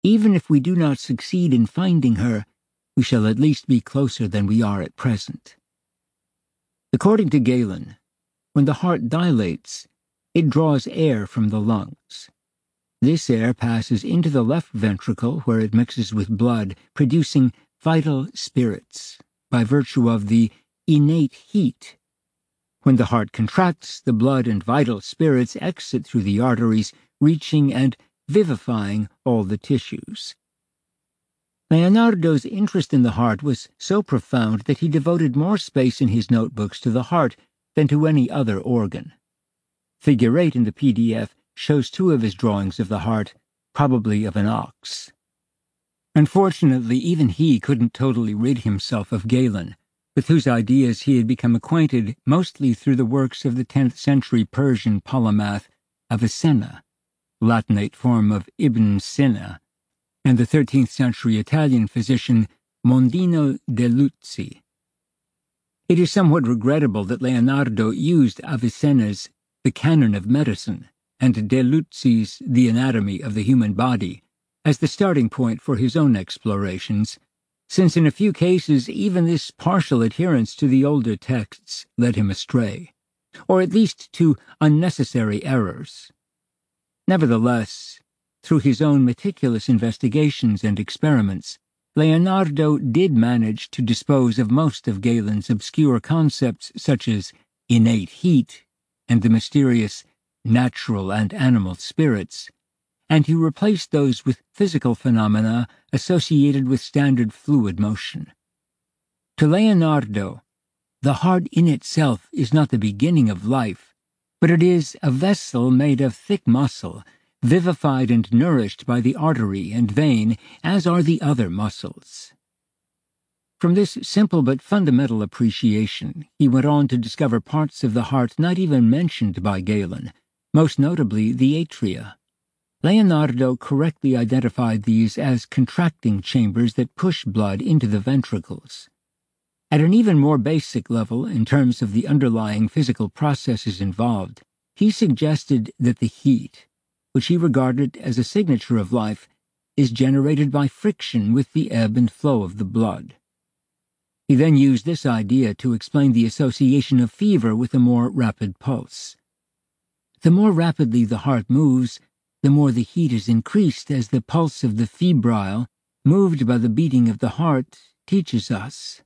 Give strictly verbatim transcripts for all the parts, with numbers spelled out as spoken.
Even if we do not succeed in finding her, we shall at least be closer than we are at present. According to Galen, when the heart dilates, it draws air from the lungs. This air passes into the left ventricle where it mixes with blood, producing vital spirits by virtue of the innate heat. When the heart contracts, the blood and vital spirits exit through the arteries, reaching and vivifying all the tissues. Leonardo's interest in the heart was so profound that he devoted more space in his notebooks to the heart than to any other organ. Figure eight in the P D F shows two of his drawings of the heart, probably of an ox. Unfortunately, even he couldn't totally rid himself of Galen, with whose ideas he had become acquainted mostly through the works of the tenth century Persian polymath Avicenna, Latinate form of Ibn Sina, and the thirteenth century Italian physician Mondino de Luzzi. It is somewhat regrettable that Leonardo used Avicenna's The Canon of Medicine and de Luzzi's The Anatomy of the Human Body as the starting point for his own explorations, since in a few cases even this partial adherence to the older texts led him astray, or at least to unnecessary errors. Nevertheless, through his own meticulous investigations and experiments, Leonardo did manage to dispose of most of Galen's obscure concepts such as innate heat and the mysterious natural and animal spirits, and he replaced those with physical phenomena associated with standard fluid motion. To Leonardo, the heart in itself is not the beginning of life, but it is a vessel made of thick muscle, vivified and nourished by the artery and vein, as are the other muscles. From this simple but fundamental appreciation, he went on to discover parts of the heart not even mentioned by Galen, most notably the atria. Leonardo correctly identified these as contracting chambers that push blood into the ventricles. At an even more basic level, in terms of the underlying physical processes involved, he suggested that the heat, which he regarded as a signature of life, is generated by friction with the ebb and flow of the blood. He then used this idea to explain the association of fever with a more rapid pulse. The more rapidly the heart moves, the more the heat is increased, as the pulse of the febrile, moved by the beating of the heart, teaches us.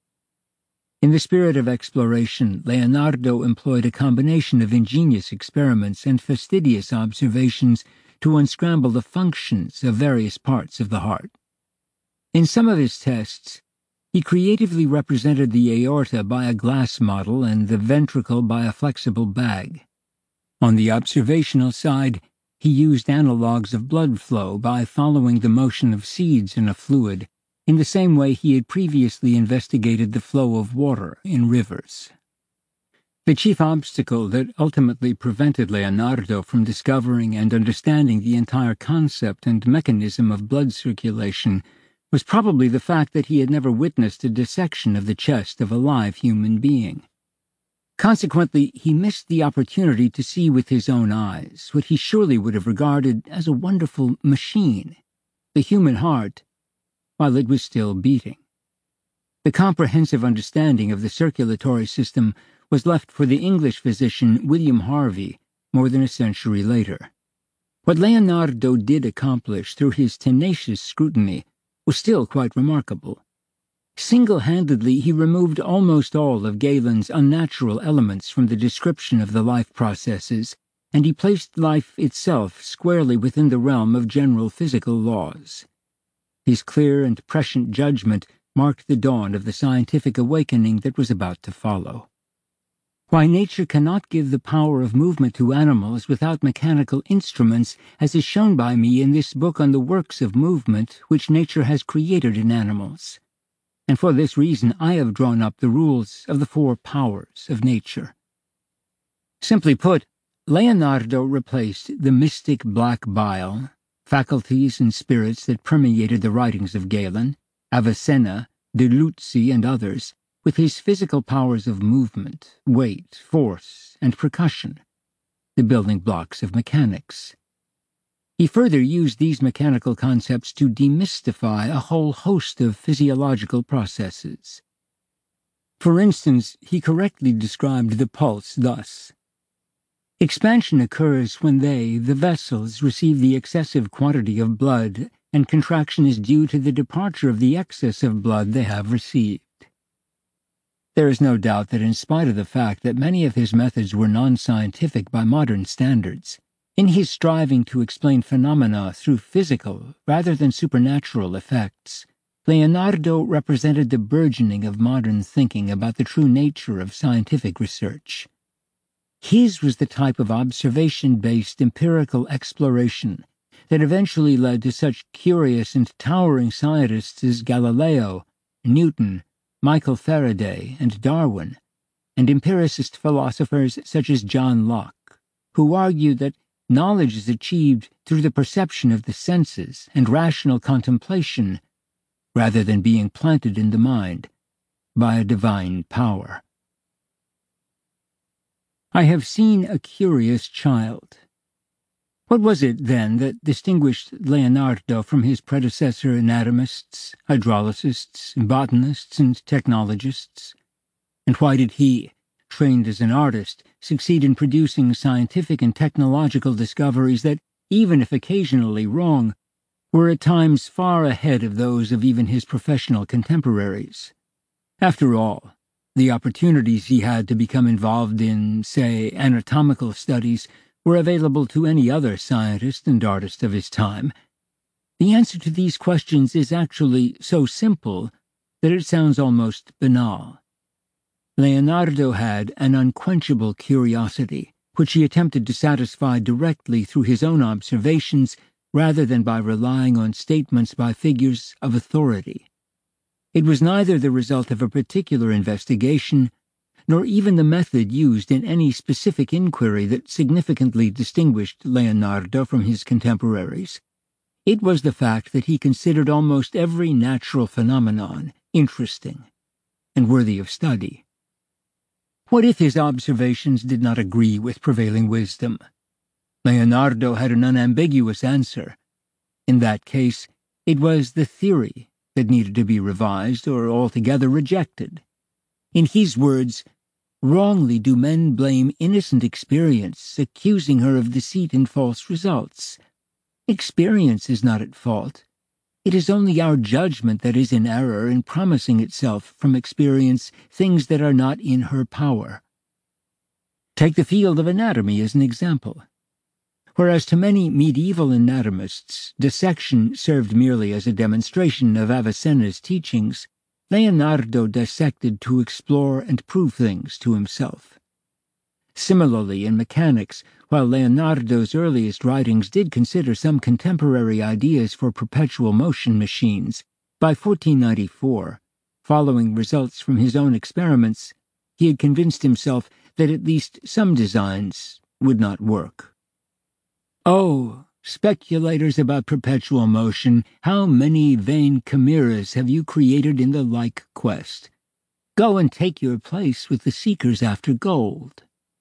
In the spirit of exploration, Leonardo employed a combination of ingenious experiments and fastidious observations to unscramble the functions of various parts of the heart. In some of his tests, he creatively represented the aorta by a glass model and the ventricle by a flexible bag. On the observational side, he used analogues of blood flow by following the motion of seeds in a fluid, in the same way he had previously investigated the flow of water in rivers. The chief obstacle that ultimately prevented Leonardo from discovering and understanding the entire concept and mechanism of blood circulation was probably the fact that he had never witnessed a dissection of the chest of a live human being. Consequently, he missed the opportunity to see with his own eyes what he surely would have regarded as a wonderful machine, the human heart, while it was still beating. The comprehensive understanding of the circulatory system was left for the English physician William Harvey more than a century later. What Leonardo did accomplish through his tenacious scrutiny was still quite remarkable. Single-handedly, he removed almost all of Galen's unnatural elements from the description of the life processes, and he placed life itself squarely within the realm of general physical laws. His clear and prescient judgment marked the dawn of the scientific awakening that was about to follow. Why nature cannot give the power of movement to animals without mechanical instruments, as is shown by me in this book on the works of movement which nature has created in animals. And for this reason I have drawn up the rules of the four powers of nature. Simply put, Leonardo replaced the mystic black bile, faculties and spirits that permeated the writings of Galen, Avicenna, de Luzzi, and others, with his physical powers of movement, weight, force, and percussion, the building blocks of mechanics. He further used these mechanical concepts to demystify a whole host of physiological processes. For instance, he correctly described the pulse thus: expansion occurs when they, the vessels, receive the excessive quantity of blood, and contraction is due to the departure of the excess of blood they have received. There is no doubt that in spite of the fact that many of his methods were non-scientific by modern standards, in his striving to explain phenomena through physical rather than supernatural effects, Leonardo represented the burgeoning of modern thinking about the true nature of scientific research. His was the type of observation-based empirical exploration that eventually led to such curious and towering scientists as Galileo, Newton, Michael Faraday, and Darwin, and empiricist philosophers such as John Locke, who argued that knowledge is achieved through the perception of the senses and rational contemplation, rather than being planted in the mind by a divine power. I have seen a curious child. What was it, then, that distinguished Leonardo from his predecessor anatomists, hydrologists, botanists, and technologists? And why did he, trained as an artist, succeed in producing scientific and technological discoveries that, even if occasionally wrong, were at times far ahead of those of even his professional contemporaries? After all, the opportunities he had to become involved in, say, anatomical studies were available to any other scientist and artist of his time. The answer to these questions is actually so simple that it sounds almost banal. Leonardo had an unquenchable curiosity, which he attempted to satisfy directly through his own observations rather than by relying on statements by figures of authority. It was neither the result of a particular investigation, nor even the method used in any specific inquiry that significantly distinguished Leonardo from his contemporaries. It was the fact that he considered almost every natural phenomenon interesting and worthy of study. What if his observations did not agree with prevailing wisdom? Leonardo had an unambiguous answer. In that case, it was the theory that needed to be revised or altogether rejected. In his words, "Wrongly do men blame innocent experience, accusing her of deceit and false results. Experience is not at fault. It is only our judgment that is in error in promising itself from experience things that are not in her power." Take the field of anatomy as an example. Whereas to many medieval anatomists dissection served merely as a demonstration of Avicenna's teachings, Leonardo dissected to explore and prove things to himself. Similarly, in mechanics, while Leonardo's earliest writings did consider some contemporary ideas for perpetual motion machines, by fourteen ninety-four, following results from his own experiments, he had convinced himself that at least some designs would not work. Oh, speculators about perpetual motion, how many vain chimeras have you created in the like quest? Go and take your place with the seekers after gold.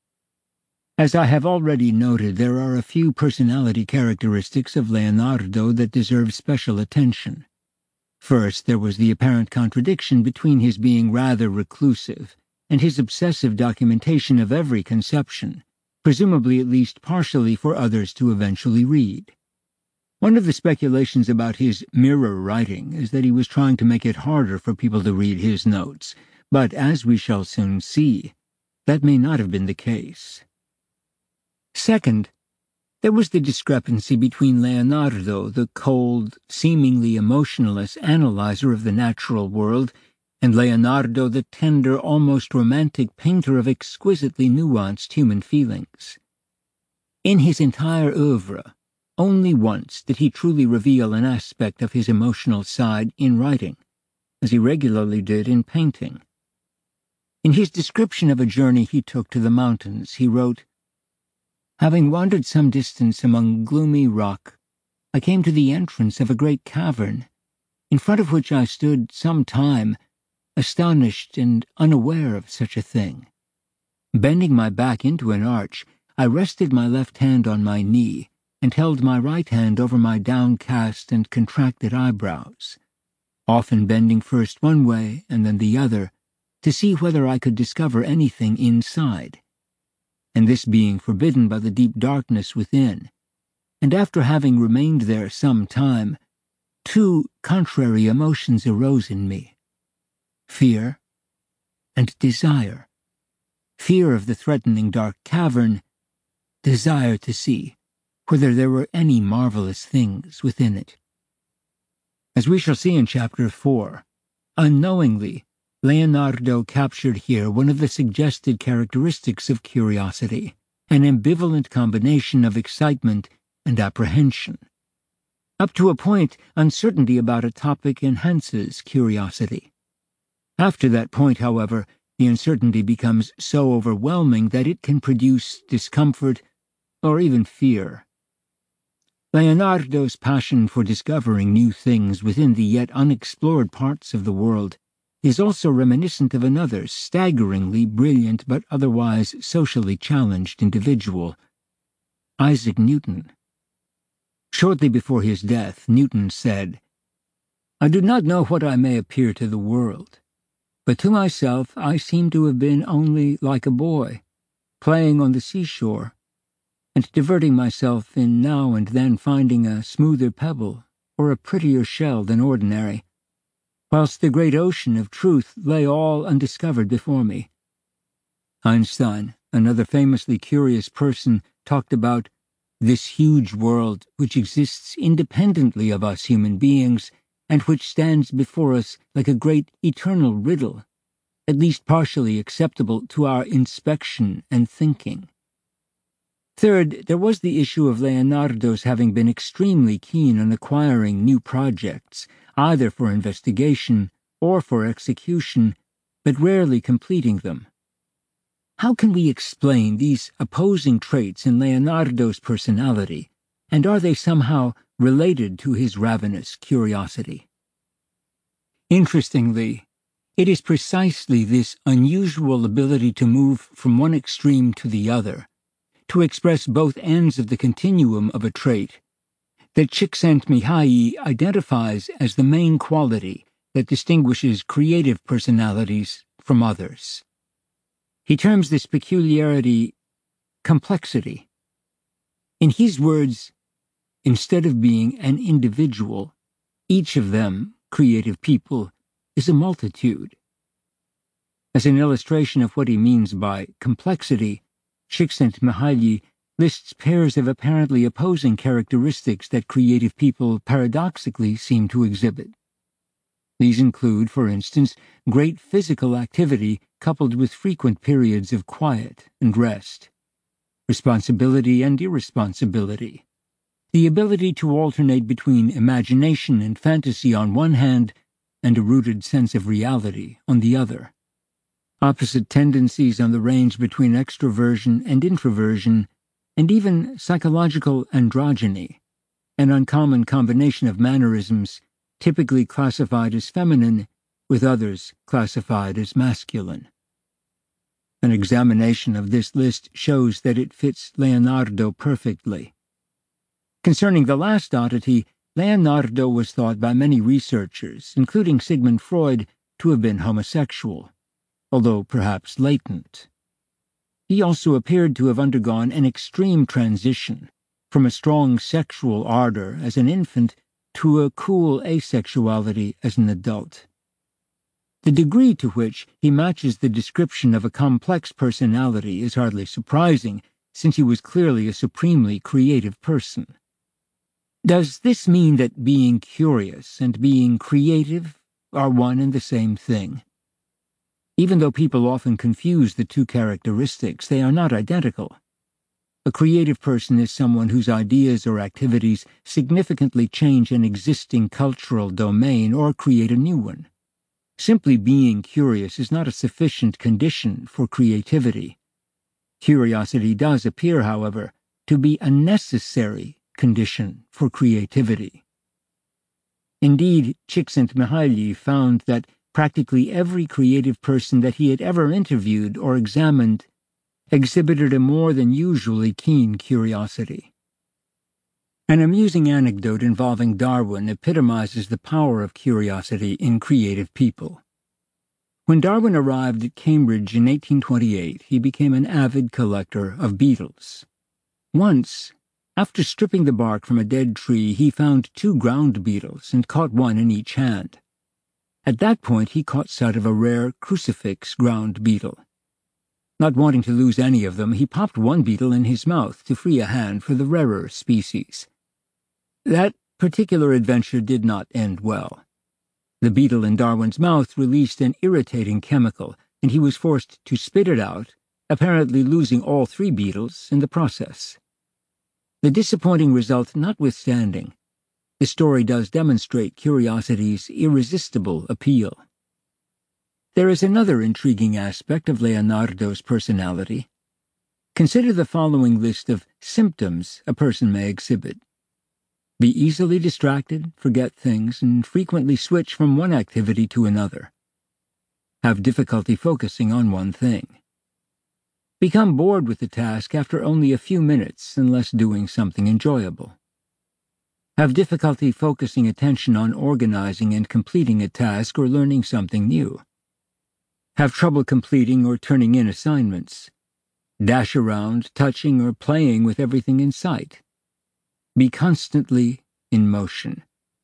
As I have already noted, there are a few personality characteristics of Leonardo that deserve special attention. First, there was the apparent contradiction between his being rather reclusive and his obsessive documentation of every conception, presumably at least partially for others to eventually read. One of the speculations about his mirror writing is that he was trying to make it harder for people to read his notes, but as we shall soon see, that may not have been the case. Second, there was the discrepancy between Leonardo, the cold, seemingly emotionless analyzer of the natural world, and Leonardo, the tender, almost romantic painter of exquisitely nuanced human feelings. In his entire oeuvre, only once did he truly reveal an aspect of his emotional side in writing, as he regularly did in painting. In his description of a journey he took to the mountains, he wrote, "Having wandered some distance among gloomy rock, I came to the entrance of a great cavern, in front of which I stood some time, astonished and unaware of such a thing. Bending my back into an arch, I rested my left hand on my knee and held my right hand over my downcast and contracted eyebrows, often bending first one way and then the other, to see whether I could discover anything inside, and this being forbidden by the deep darkness within, and after having remained there some time, two contrary emotions arose in me: fear and desire. Fear of the threatening dark cavern, desire to see whether there were any marvelous things within it. As we shall see in Chapter four, unknowingly, Leonardo captured here one of the suggested characteristics of curiosity, an ambivalent combination of excitement and apprehension. Up to a point, uncertainty about a topic enhances curiosity. After that point, however, the uncertainty becomes so overwhelming that it can produce discomfort or even fear. Leonardo's passion for discovering new things within the yet unexplored parts of the world is also reminiscent of another staggeringly brilliant but otherwise socially challenged individual, Isaac Newton. Shortly before his death, Newton said, "I do not know what I may appear to the world, but to myself I seem to have been only like a boy, playing on the seashore, and diverting myself in now and then finding a smoother pebble or a prettier shell than ordinary, whilst the great ocean of truth lay all undiscovered before me." Einstein, another famously curious person, talked about this huge world which exists independently of us human beings and which stands before us like a great eternal riddle, at least partially acceptable to our inspection and thinking. Third, there was the issue of Leonardo's having been extremely keen on acquiring new projects, either for investigation or for execution, but rarely completing them. How can we explain these opposing traits in Leonardo's personality, and are they somehow related to his ravenous curiosity? Interestingly, it is precisely this unusual ability to move from one extreme to the other, to express both ends of the continuum of a trait, that Csikszentmihalyi identifies as the main quality that distinguishes creative personalities from others. He terms this peculiarity complexity. In his words, instead of being an individual, each of them, creative people, is a multitude. As an illustration of what he means by complexity, Csikszentmihalyi lists pairs of apparently opposing characteristics that creative people paradoxically seem to exhibit. These include, for instance, great physical activity coupled with frequent periods of quiet and rest, responsibility and irresponsibility, the ability to alternate between imagination and fantasy on one hand and a rooted sense of reality on the other, opposite tendencies on the range between extroversion and introversion, and even psychological androgyny, an uncommon combination of mannerisms typically classified as feminine, with others classified as masculine. An examination of this list shows that it fits Leonardo perfectly. Concerning the last oddity, Leonardo was thought by many researchers, including Sigmund Freud, to have been homosexual, although perhaps latent. He also appeared to have undergone an extreme transition from a strong sexual ardor as an infant to a cool asexuality as an adult. The degree to which he matches the description of a complex personality is hardly surprising, since he was clearly a supremely creative person. Does this mean that being curious and being creative are one and the same thing? Even though people often confuse the two characteristics, they are not identical. A creative person is someone whose ideas or activities significantly change an existing cultural domain or create a new one. Simply being curious is not a sufficient condition for creativity. Curiosity does appear, however, to be a necessary condition for creativity. Indeed, Csikszentmihalyi found that practically every creative person that he had ever interviewed or examined exhibited a more than usually keen curiosity. An amusing anecdote involving Darwin epitomizes the power of curiosity in creative people. When Darwin arrived at Cambridge in eighteen twenty-eight, he became an avid collector of beetles. Once, after stripping the bark from a dead tree, he found two ground beetles and caught one in each hand. At that point, he caught sight of a rare crucifix ground beetle. Not wanting to lose any of them, he popped one beetle in his mouth to free a hand for the rarer species. That particular adventure did not end well. The beetle in Darwin's mouth released an irritating chemical, and he was forced to spit it out, apparently losing all three beetles in the process. The disappointing result notwithstanding, the story does demonstrate curiosity's irresistible appeal. There is another intriguing aspect of Leonardo's personality. Consider the following list of symptoms a person may exhibit. Be easily distracted, forget things, and frequently switch from one activity to another. Have difficulty focusing on one thing. Become bored with the task after only a few minutes unless doing something enjoyable. Have difficulty focusing attention on organizing and completing a task or learning something new. Have trouble completing or turning in assignments. Dash around, touching or playing with everything in sight. Be constantly in motion.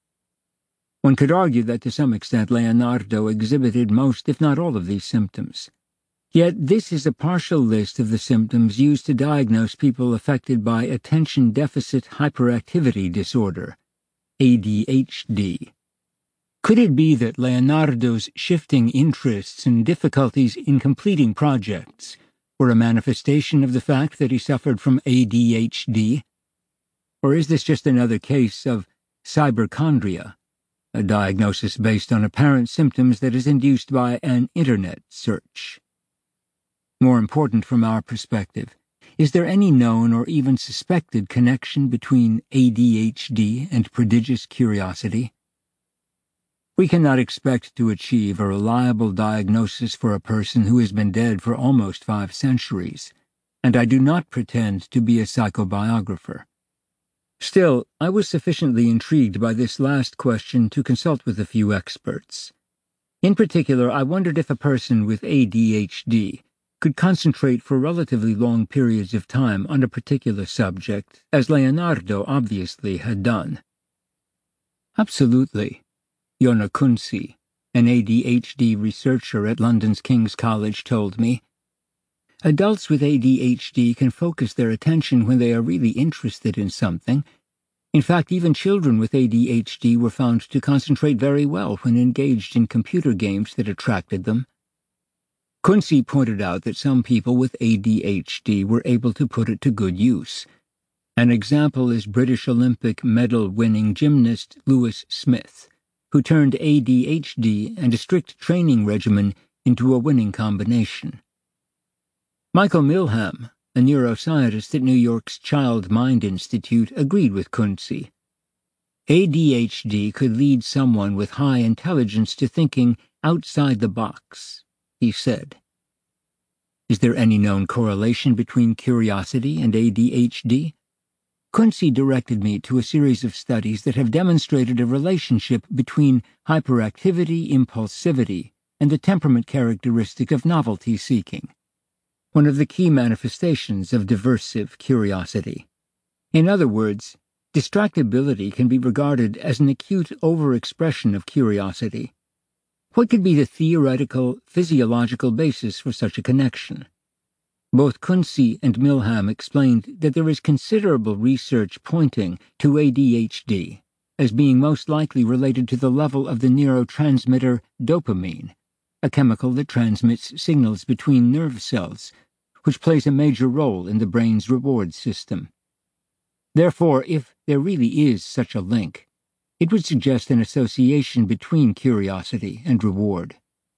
One could argue that to some extent Leonardo exhibited most, if not all, of these symptoms. Yet this is a partial list of the symptoms used to diagnose people affected by attention deficit hyperactivity disorder, A D H D. Could it be that Leonardo's shifting interests and difficulties in completing projects were a manifestation of the fact that he suffered from A D H D? Or is this just another case of cyberchondria, a diagnosis based on apparent symptoms that is induced by an internet search? More important from our perspective, is there any known or even suspected connection between A D H D and prodigious curiosity? We cannot expect to achieve a reliable diagnosis for a person who has been dead for almost five centuries, and I do not pretend to be a psychobiographer. Still, I was sufficiently intrigued by this last question to consult with a few experts. In particular, I wondered if a person with A D H D could concentrate for relatively long periods of time on a particular subject, as Leonardo obviously had done. Absolutely, Yona Kunze, an A D H D researcher at London's King's College, told me. Adults with A D H D can focus their attention when they are really interested in something. In fact, even children with A D H D were found to concentrate very well when engaged in computer games that attracted them. Kunze pointed out that some people with A D H D were able to put it to good use. An example is British Olympic medal-winning gymnast Lewis Smith, who turned A D H D and a strict training regimen into a winning combination. Michael Milham, a neuroscientist at New York's Child Mind Institute, agreed with Kunze. A D H D could lead someone with high intelligence to thinking outside the box, he said. Is there any known correlation between curiosity and A D H D? Kunze directed me to a series of studies that have demonstrated a relationship between hyperactivity, impulsivity, and the temperament characteristic of novelty-seeking, one of the key manifestations of diversive curiosity. In other words, distractibility can be regarded as an acute overexpression of curiosity. What could be the theoretical, physiological basis for such a connection? Both Kunze and Milham explained that there is considerable research pointing to A D H D as being most likely related to the level of the neurotransmitter dopamine, a chemical that transmits signals between nerve cells, which plays a major role in the brain's reward system. Therefore, if there really is such a link, it would suggest an association between curiosity and reward.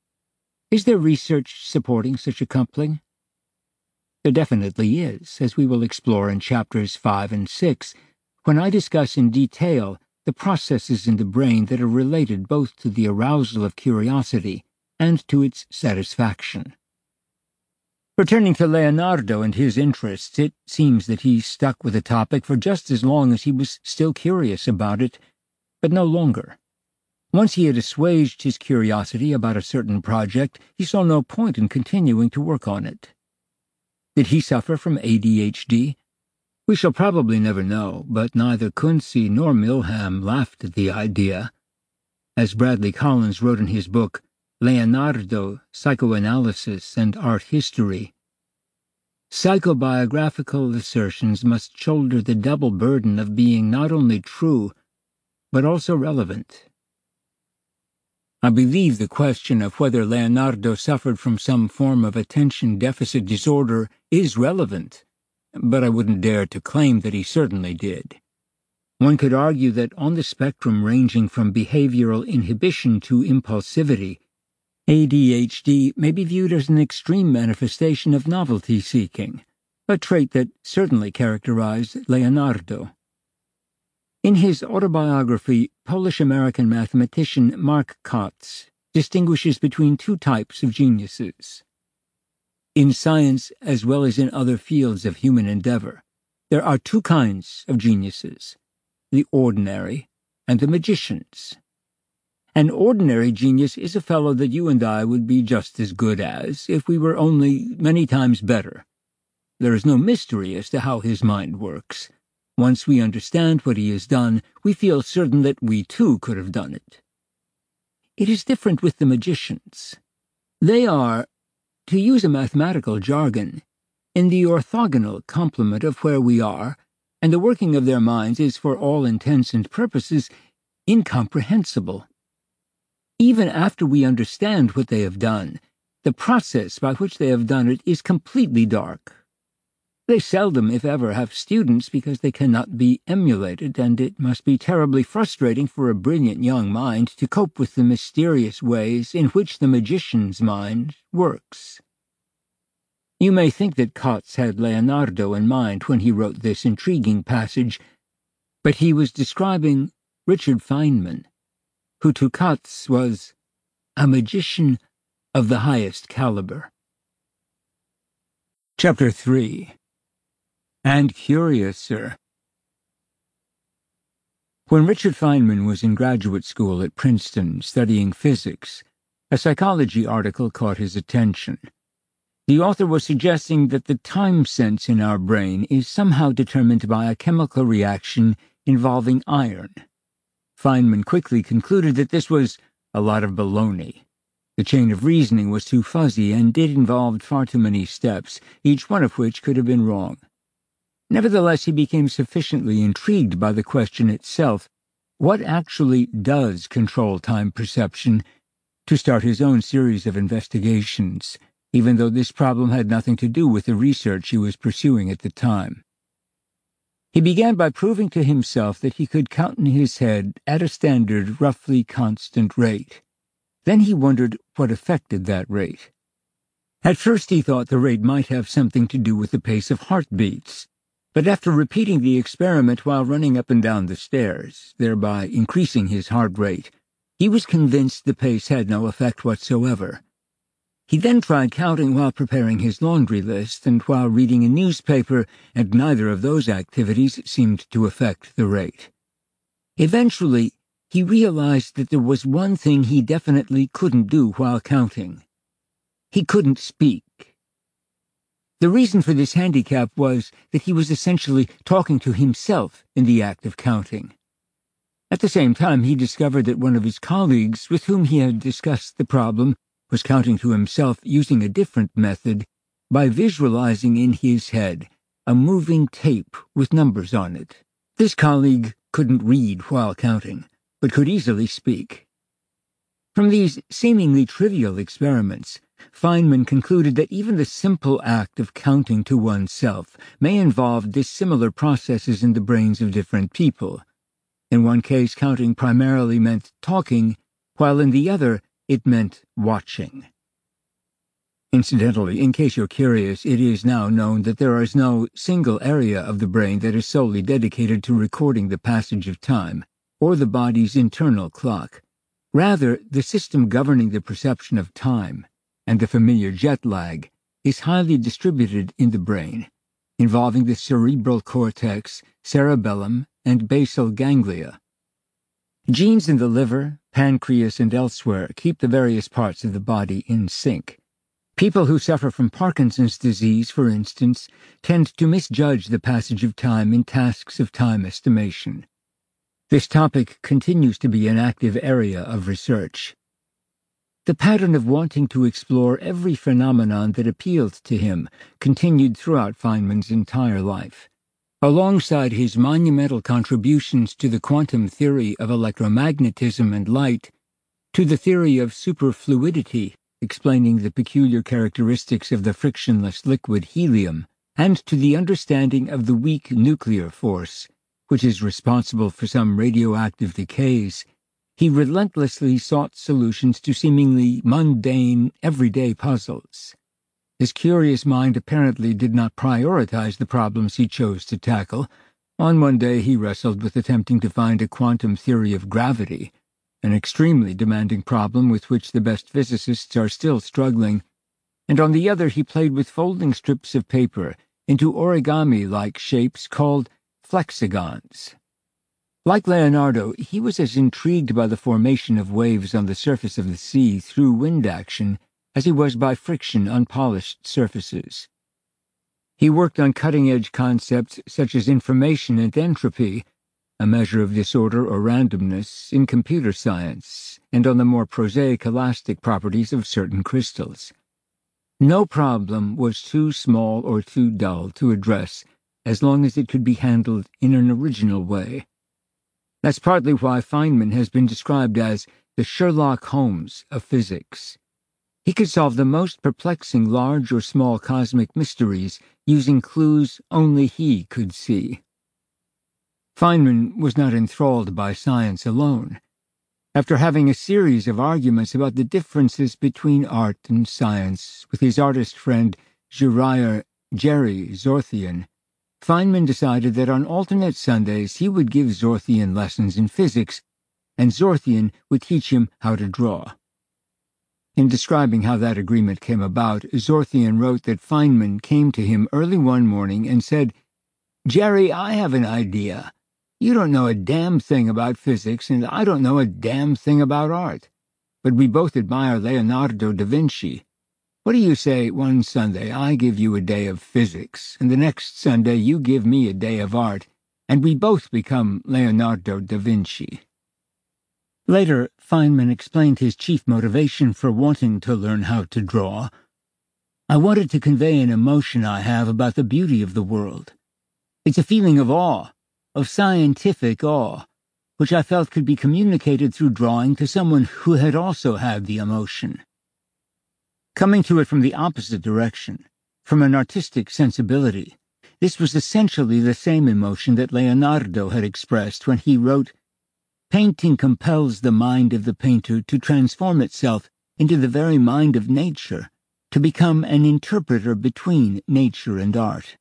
Is there research supporting such a coupling? There definitely is, as we will explore in chapters five and six, when I discuss in detail the processes in the brain that are related both to the arousal of curiosity and to its satisfaction. Returning to Leonardo and his interests, it seems that he stuck with the topic for just as long as he was still curious about it, but no longer. Once he had assuaged his curiosity about a certain project, he saw no point in continuing to work on it. Did he suffer from A D H D? We shall probably never know, but neither Kunze nor Milham laughed at the idea. As Bradley Collins wrote in his book, Leonardo, Psychoanalysis and Art History, psychobiographical assertions must shoulder the double burden of being not only true, but also relevant. I believe the question of whether Leonardo suffered from some form of attention deficit disorder is relevant, but I wouldn't dare to claim that he certainly did. One could argue that on the spectrum ranging from behavioral inhibition to impulsivity, A D H D may be viewed as an extreme manifestation of novelty-seeking, a trait that certainly characterized Leonardo. In his autobiography, Polish-American mathematician Mark Kotz distinguishes between two types of geniuses. In science, as well as in other fields of human endeavor, there are two kinds of geniuses, the ordinary and the magicians. An ordinary genius is a fellow that you and I would be just as good as, if we were only many times better. There is no mystery as to how his mind works. Once we understand what he has done, we feel certain that we too could have done it. It is different with the magicians. They are, to use a mathematical jargon, in the orthogonal complement of where we are, and the working of their minds is for all intents and purposes incomprehensible. Even after we understand what they have done, the process by which they have done it is completely dark. They seldom, if ever, have students because they cannot be emulated, and it must be terribly frustrating for a brilliant young mind to cope with the mysterious ways in which the magician's mind works. You may think that Kotz had Leonardo in mind when he wrote this intriguing passage, but he was describing Richard Feynman, who to Kotz was a magician of the highest caliber. Chapter three. And curious, sir. When Richard Feynman was in graduate school at Princeton studying physics, a psychology article caught his attention. The author was suggesting that the time sense in our brain is somehow determined by a chemical reaction involving iron. Feynman quickly concluded that this was a lot of baloney. The chain of reasoning was too fuzzy, and it involved far too many steps, each one of which could have been wrong. Nevertheless, he became sufficiently intrigued by the question itself, what actually does control time perception, to start his own series of investigations, even though this problem had nothing to do with the research he was pursuing at the time. He began by proving to himself that he could count in his head at a standard, roughly constant rate. Then he wondered what affected that rate. At first he thought the rate might have something to do with the pace of heartbeats, but after repeating the experiment while running up and down the stairs, thereby increasing his heart rate, he was convinced the pace had no effect whatsoever. He then tried counting while preparing his laundry list and while reading a newspaper, and neither of those activities seemed to affect the rate. Eventually, he realized that there was one thing he definitely couldn't do while counting. He couldn't speak. The reason for this handicap was that he was essentially talking to himself in the act of counting. At the same time, he discovered that one of his colleagues, with whom he had discussed the problem, was counting to himself using a different method by visualizing in his head a moving tape with numbers on it. This colleague couldn't read while counting, but could easily speak. From these seemingly trivial experiments, Feynman concluded that even the simple act of counting to oneself may involve dissimilar processes in the brains of different people. In one case, counting primarily meant talking, while in the other, it meant watching. Incidentally, in case you're curious, it is now known that there is no single area of the brain that is solely dedicated to recording the passage of time, or the body's internal clock. Rather, the system governing the perception of time, and the familiar jet lag, is highly distributed in the brain, involving the cerebral cortex, cerebellum, and basal ganglia. Genes in the liver, pancreas, and elsewhere keep the various parts of the body in sync. People who suffer from Parkinson's disease, for instance, tend to misjudge the passage of time in tasks of time estimation. This topic continues to be an active area of research. The pattern of wanting to explore every phenomenon that appealed to him continued throughout Feynman's entire life. Alongside his monumental contributions to the quantum theory of electromagnetism and light, to the theory of superfluidity, explaining the peculiar characteristics of the frictionless liquid helium, and to the understanding of the weak nuclear force, which is responsible for some radioactive decays, he relentlessly sought solutions to seemingly mundane, everyday puzzles. His curious mind apparently did not prioritize the problems he chose to tackle. On one day he wrestled with attempting to find a quantum theory of gravity, an extremely demanding problem with which the best physicists are still struggling, and on the other he played with folding strips of paper into origami-like shapes called flexagons. Like Leonardo, he was as intrigued by the formation of waves on the surface of the sea through wind action as he was by friction on polished surfaces. He worked on cutting-edge concepts such as information and entropy, a measure of disorder or randomness, in computer science, and on the more prosaic elastic properties of certain crystals. No problem was too small or too dull to address as long as it could be handled in an original way. That's partly why Feynman has been described as the Sherlock Holmes of physics. He could solve the most perplexing large or small cosmic mysteries using clues only he could see. Feynman was not enthralled by science alone. After having a series of arguments about the differences between art and science with his artist friend Juraj Jerry Zorthian, Feynman decided that on alternate Sundays he would give Zorthian lessons in physics, and Zorthian would teach him how to draw. In describing how that agreement came about, Zorthian wrote that Feynman came to him early one morning and said, "Jerry, I have an idea. You don't know a damn thing about physics, and I don't know a damn thing about art. But we both admire Leonardo da Vinci. What do you say one Sunday I give you a day of physics, and the next Sunday you give me a day of art, and we both become Leonardo da Vinci?" Later, Feynman explained his chief motivation for wanting to learn how to draw. "I wanted to convey an emotion I have about the beauty of the world. It's a feeling of awe, of scientific awe, which I felt could be communicated through drawing to someone who had also had the emotion." Coming to it from the opposite direction, from an artistic sensibility, this was essentially the same emotion that Leonardo had expressed when he wrote, "Painting compels the mind of the painter to transform itself into the very mind of nature, to become an interpreter between nature and art."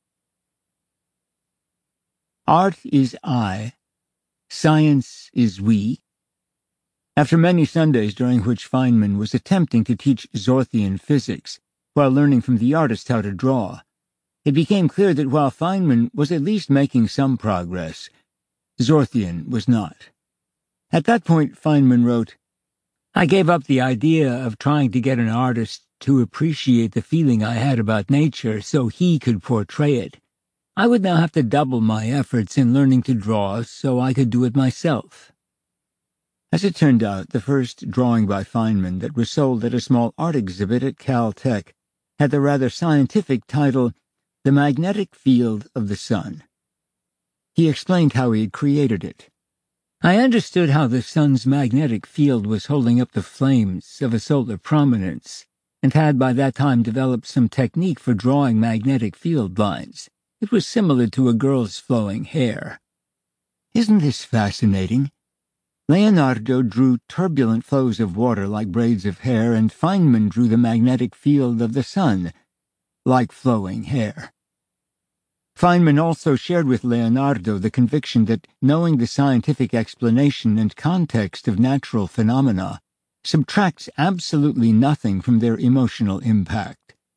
Art is I, science is we. After many Sundays during which Feynman was attempting to teach Zorthian physics while learning from the artist how to draw, it became clear that while Feynman was at least making some progress, Zorthian was not. At that point, Feynman wrote, "I gave up the idea of trying to get an artist to appreciate the feeling I had about nature so he could portray it. I would now have to double my efforts in learning to draw so I could do it myself." As it turned out, the first drawing by Feynman that was sold at a small art exhibit at Caltech had the rather scientific title, "The Magnetic Field of the Sun." He explained how he had created it. "I understood how the sun's magnetic field was holding up the flames of a solar prominence, and had by that time developed some technique for drawing magnetic field lines. It was similar to a girl's flowing hair." Isn't this fascinating? Leonardo drew turbulent flows of water like braids of hair, and Feynman drew the magnetic field of the sun like flowing hair. Feynman also shared with Leonardo the conviction that knowing the scientific explanation and context of natural phenomena subtracts absolutely nothing from their emotional impact.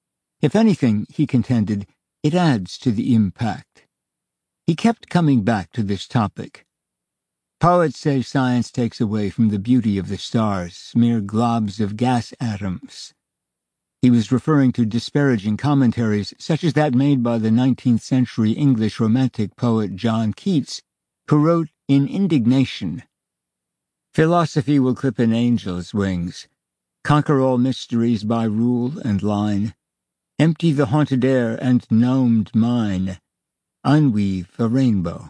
If anything, he contended, it adds to the impact. He kept coming back to this topic. Poets say science takes away from the beauty of the stars, mere globs of gas atoms. He was referring to disparaging commentaries such as that made by the nineteenth century English Romantic poet John Keats, who wrote in indignation, "Philosophy will clip an angel's wings, conquer all mysteries by rule and line, empty the haunted air and gnomed mine, unweave a rainbow."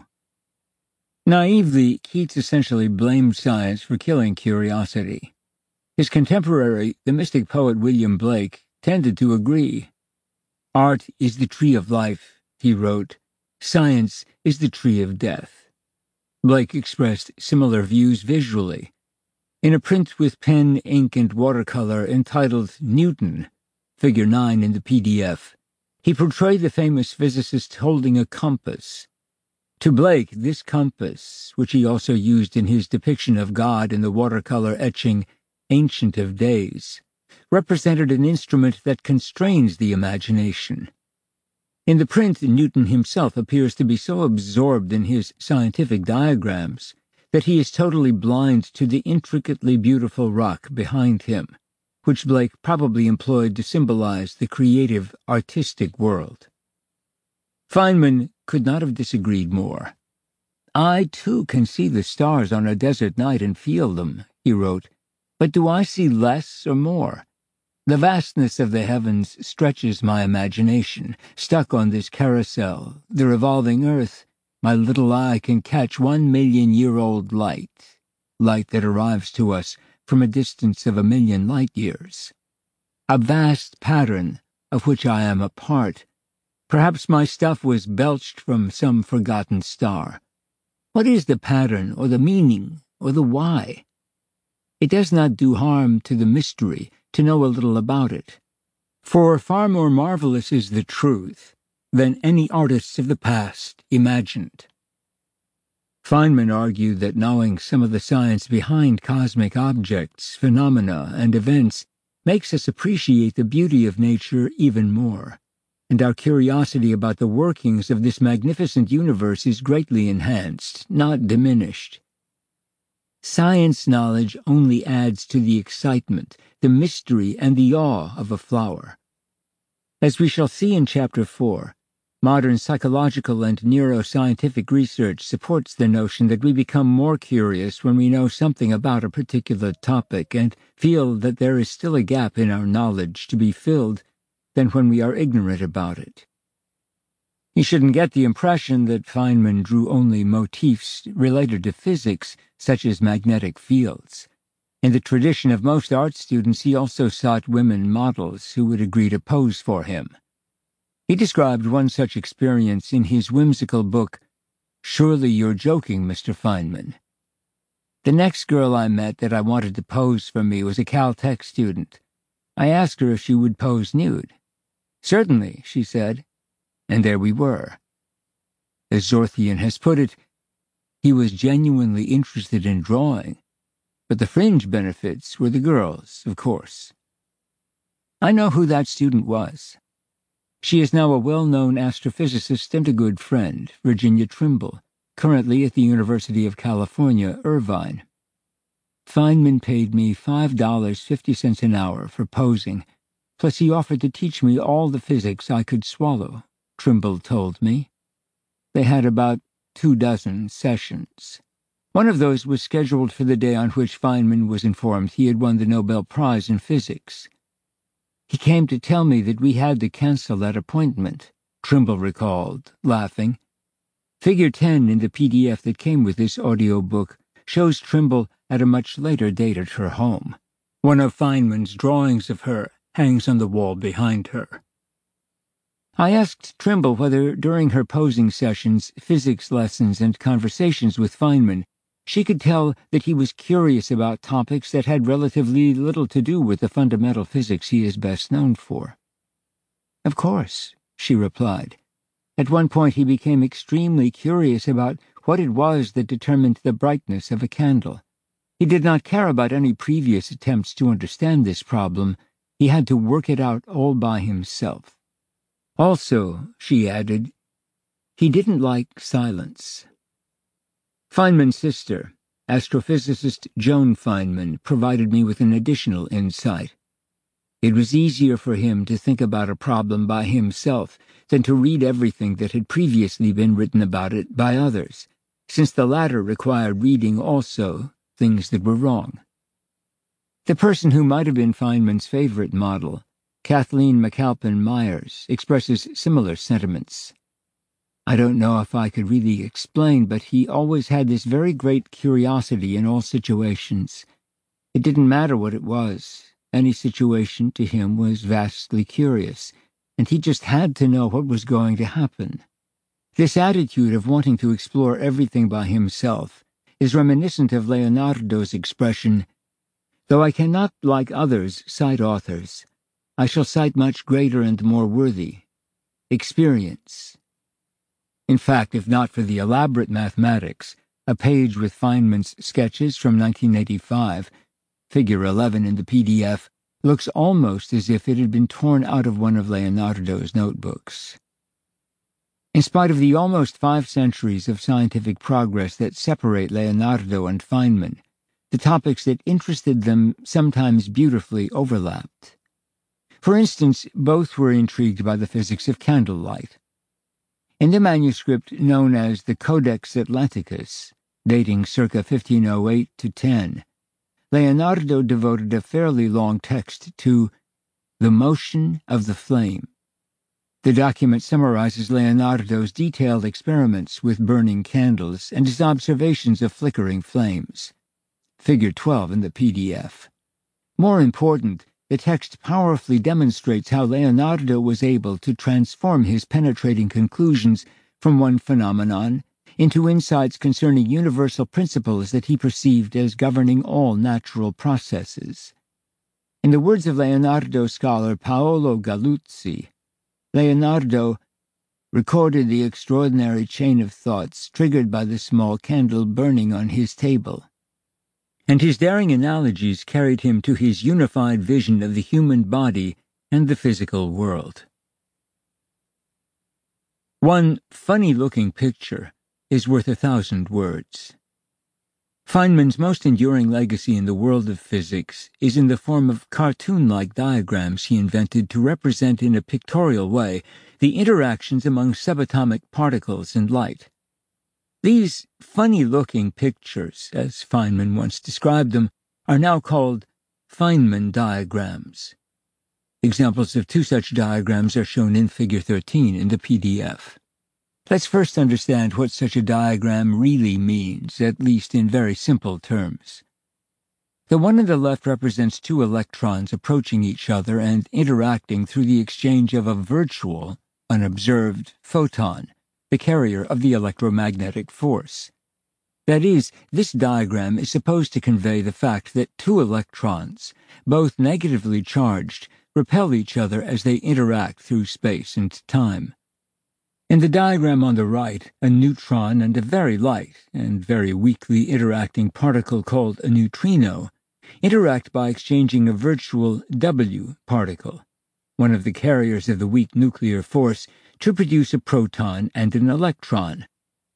Naively, Keats essentially blamed science for killing curiosity. His contemporary, the mystic poet William Blake, tended to agree. "Art is the tree of life," he wrote. "Science is the tree of death." Blake expressed similar views visually. In a print with pen, ink, and watercolor entitled Newton, figure nine in the P D F, he portrayed the famous physicist holding a compass. To Blake, this compass, which he also used in his depiction of God in the watercolor etching Ancient of Days, represented an instrument that constrains the imagination. In the print, Newton himself appears to be so absorbed in his scientific diagrams that he is totally blind to the intricately beautiful rock behind him, which Blake probably employed to symbolize the creative, artistic world. Feynman could not have disagreed more. "I, too, can see the stars on a desert night and feel them," he wrote, "but do I see less or more? The vastness of the heavens stretches my imagination. Stuck on this carousel, the revolving earth, my little eye can catch one million-year-old light, light that arrives to us from a distance of a million light-years. A vast pattern of which I am a part. Perhaps my stuff was belched from some forgotten star. What is the pattern, or the meaning, or the why? It does not do harm to the mystery to know a little about it, for far more marvelous is the truth than any artists of the past imagined." Feynman argued that knowing some of the science behind cosmic objects, phenomena, and events makes us appreciate the beauty of nature even more, and our curiosity about the workings of this magnificent universe is greatly enhanced, not diminished. Science knowledge only adds to the excitement, the mystery, and the awe of a flower. As we shall see in Chapter four, modern psychological and neuroscientific research supports the notion that we become more curious when we know something about a particular topic and feel that there is still a gap in our knowledge to be filled than when we are ignorant about it. You shouldn't get the impression that Feynman drew only motifs related to physics, such as magnetic fields. In the tradition of most art students, he also sought women models who would agree to pose for him. He described one such experience in his whimsical book, Surely You're Joking, Mister Feynman. The next girl I met that I wanted to pose for me was a Caltech student. I asked her if she would pose nude. Certainly, she said. And there we were. As Zorthian has put it, he was genuinely interested in drawing, but the fringe benefits were the girls, of course. I know who that student was. She is now a well-known astrophysicist and a good friend, Virginia Trimble, currently at the University of California, Irvine. Feynman paid me five dollars and fifty cents an hour for posing, plus he offered to teach me all the physics I could swallow, Trimble told me. They had about two dozen sessions. One of those was scheduled for the day on which Feynman was informed he had won the Nobel Prize in Physics. He came to tell me that we had to cancel that appointment, Trimble recalled, laughing. Figure ten in the P D F that came with this audiobook shows Trimble at a much later date at her home. One of Feynman's drawings of her hangs on the wall behind her. I asked Trimble whether, during her posing sessions, physics lessons, and conversations with Feynman, she could tell that he was curious about topics that had relatively little to do with the fundamental physics he is best known for. Of course, she replied. At one point he became extremely curious about what it was that determined the brightness of a candle. He did not care about any previous attempts to understand this problem. He had to work it out all by himself. Also, she added, he didn't like silence. Feynman's sister, astrophysicist Joan Feynman, provided me with an additional insight. It was easier for him to think about a problem by himself than to read everything that had previously been written about it by others, since the latter required reading also things that were wrong. The person who might have been Feynman's favorite model, Kathleen McAlpin Myers, expresses similar sentiments. I don't know if I could really explain, but he always had this very great curiosity in all situations. It didn't matter what it was. Any situation to him was vastly curious, and he just had to know what was going to happen. This attitude of wanting to explore everything by himself is reminiscent of Leonardo's expression, though I cannot, like others, cite authors, I shall cite much greater and more worthy experience. In fact, if not for the elaborate mathematics, a page with Feynman's sketches from nineteen eighty-five, Figure eleven in the P D F, looks almost as if it had been torn out of one of Leonardo's notebooks. In spite of the almost five centuries of scientific progress that separate Leonardo and Feynman, the topics that interested them sometimes beautifully overlapped. For instance, both were intrigued by the physics of candlelight. In the manuscript known as the Codex Atlanticus, dating circa fifteen oh eight to ten, Leonardo devoted a fairly long text to the motion of the flame. The document summarizes Leonardo's detailed experiments with burning candles and his observations of flickering flames. Figure twelve in the P D F. More important, the text powerfully demonstrates how Leonardo was able to transform his penetrating conclusions from one phenomenon into insights concerning universal principles that he perceived as governing all natural processes. In the words of Leonardo scholar Paolo Galluzzi, Leonardo recorded the extraordinary chain of thoughts triggered by the small candle burning on his table, and his daring analogies carried him to his unified vision of the human body and the physical world. One funny-looking picture is worth a thousand words. Feynman's most enduring legacy in the world of physics is in the form of cartoon-like diagrams he invented to represent in a pictorial way the interactions among subatomic particles and light. These funny-looking pictures, as Feynman once described them, are now called Feynman diagrams. Examples of two such diagrams are shown in Figure thirteen in the P D F. Let's first understand what such a diagram really means, at least in very simple terms. The one on the left represents two electrons approaching each other and interacting through the exchange of a virtual, unobserved photon, the carrier of the electromagnetic force. That is, this diagram is supposed to convey the fact that two electrons, both negatively charged, repel each other as they interact through space and time. In the diagram on the right, a neutron and a very light and very weakly interacting particle called a neutrino interact by exchanging a virtual W particle, one of the carriers of the weak nuclear force, to produce a proton and an electron.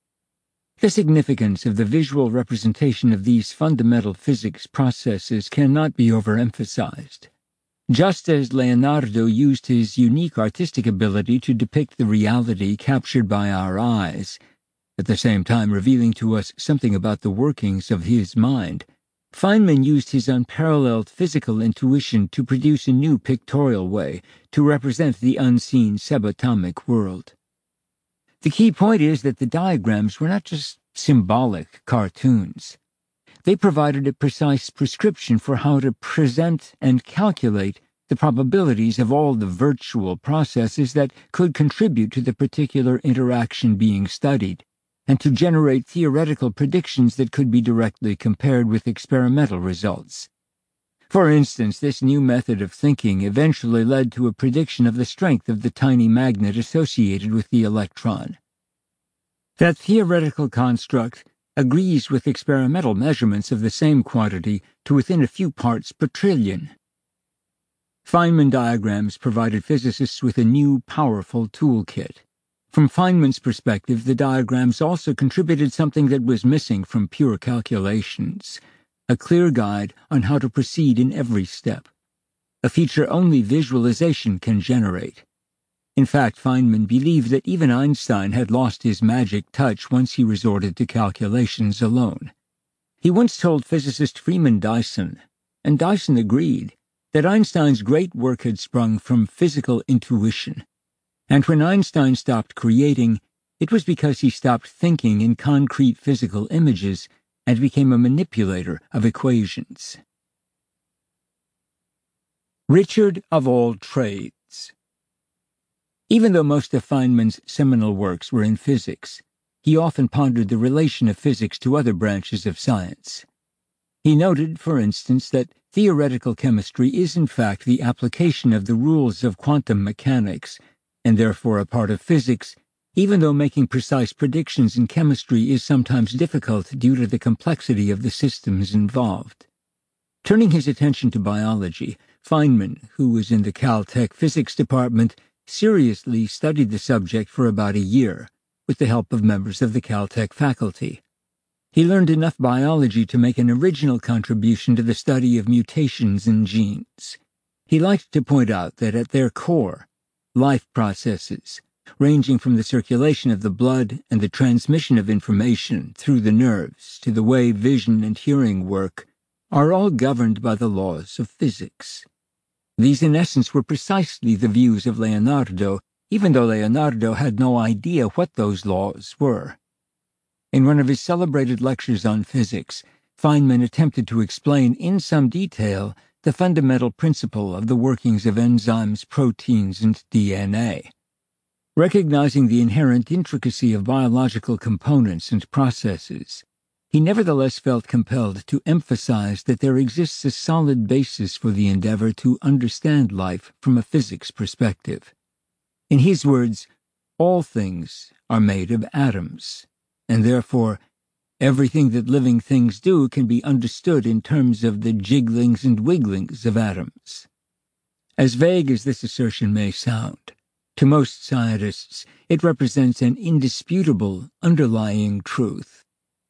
The significance of the visual representation of these fundamental physics processes cannot be overemphasized. Just as Leonardo used his unique artistic ability to depict the reality captured by our eyes, at the same time revealing to us something about the workings of his mind, Feynman used his unparalleled physical intuition to produce a new pictorial way to represent the unseen subatomic world. The key point is that the diagrams were not just symbolic cartoons. They provided a precise prescription for how to present and calculate the probabilities of all the virtual processes that could contribute to the particular interaction being studied, and to generate theoretical predictions that could be directly compared with experimental results. For instance, this new method of thinking eventually led to a prediction of the strength of the tiny magnet associated with the electron. That theoretical construct agrees with experimental measurements of the same quantity to within a few parts per trillion. Feynman diagrams provided physicists with a new, powerful toolkit. From Feynman's perspective, the diagrams also contributed something that was missing from pure calculations: a clear guide on how to proceed in every step, a feature only visualization can generate. In fact, Feynman believed that even Einstein had lost his magic touch once he resorted to calculations alone. He once told physicist Freeman Dyson, and Dyson agreed, that Einstein's great work had sprung from physical intuition, and when Einstein stopped creating, it was because he stopped thinking in concrete physical images and became a manipulator of equations. Richard of all trades. Even though most of Feynman's seminal works were in physics, he often pondered the relation of physics to other branches of science. He noted, for instance, that theoretical chemistry is in fact the application of the rules of quantum mechanics, and therefore a part of physics, even though making precise predictions in chemistry is sometimes difficult due to the complexity of the systems involved. Turning his attention to biology, Feynman, who was in the Caltech physics department, seriously studied the subject for about a year, with the help of members of the Caltech faculty. He learned enough biology to make an original contribution to the study of mutations in genes. He liked to point out that at their core, life processes, ranging from the circulation of the blood and the transmission of information through the nerves to the way vision and hearing work, are all governed by the laws of physics. These in essence were precisely the views of Leonardo, even though Leonardo had no idea what those laws were. In one of his celebrated lectures on physics, Feynman attempted to explain in some detail the fundamental principle of the workings of enzymes, proteins, and D N A. Recognizing the inherent intricacy of biological components and processes, he nevertheless felt compelled to emphasize that there exists a solid basis for the endeavor to understand life from a physics perspective. In his words, all things are made of atoms, and therefore everything that living things do can be understood in terms of the jigglings and wigglings of atoms. As vague as this assertion may sound, to most scientists it represents an indisputable underlying truth.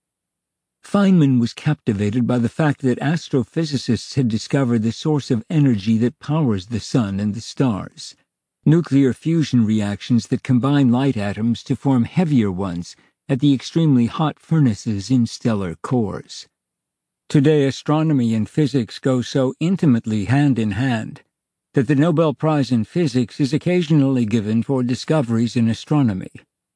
Feynman was captivated by the fact that astrophysicists had discovered the source of energy that powers the sun and the stars, nuclear fusion reactions that combine light atoms to form heavier ones at the extremely hot furnaces in stellar cores. Today, astronomy and physics go so intimately hand in hand that the Nobel Prize in Physics is occasionally given for discoveries in astronomy.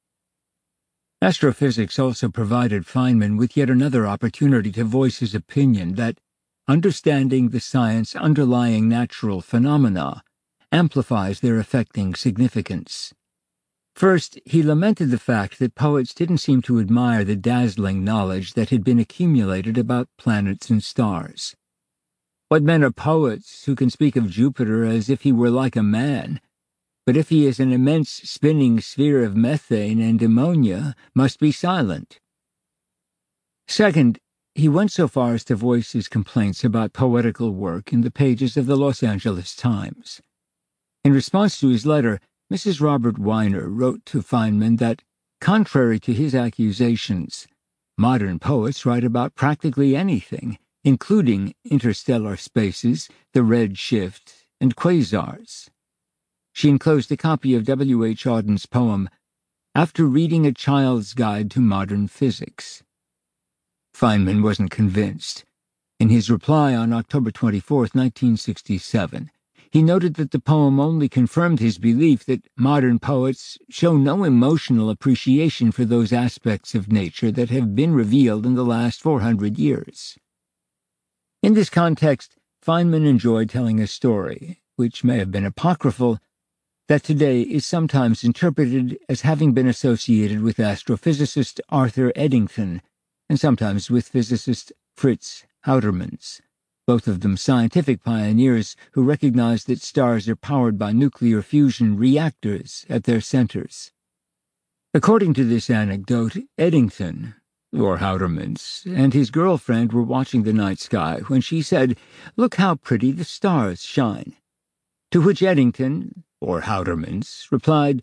Astrophysics also provided Feynman with yet another opportunity to voice his opinion that understanding the science underlying natural phenomena amplifies their affecting significance. First, he lamented the fact that poets didn't seem to admire the dazzling knowledge that had been accumulated about planets and stars. What men are poets who can speak of Jupiter as if he were like a man, but if he is an immense spinning sphere of methane and ammonia, must be silent. Second, he went so far as to voice his complaints about poetical work in the pages of the Los Angeles Times. In response to his letter, Missus Robert Weiner wrote to Feynman that, contrary to his accusations, modern poets write about practically anything, including interstellar spaces, the red shift, and quasars. She enclosed a copy of W H Auden's poem, After Reading a Child's Guide to Modern Physics. Feynman wasn't convinced. In his reply on October twenty-fourth, nineteen sixty-seven, he noted that the poem only confirmed his belief that modern poets show no emotional appreciation for those aspects of nature that have been revealed in the last four hundred years. In this context, Feynman enjoyed telling a story, which may have been apocryphal, that today is sometimes interpreted as having been associated with astrophysicist Arthur Eddington, and sometimes with physicist Fritz Houtermans, both of them scientific pioneers who recognized that stars are powered by nuclear fusion reactors at their centers. According to this anecdote, Eddington, or Houtermans, and his girlfriend were watching the night sky when she said, "Look how pretty the stars shine." To which Eddington, or Houtermans, replied,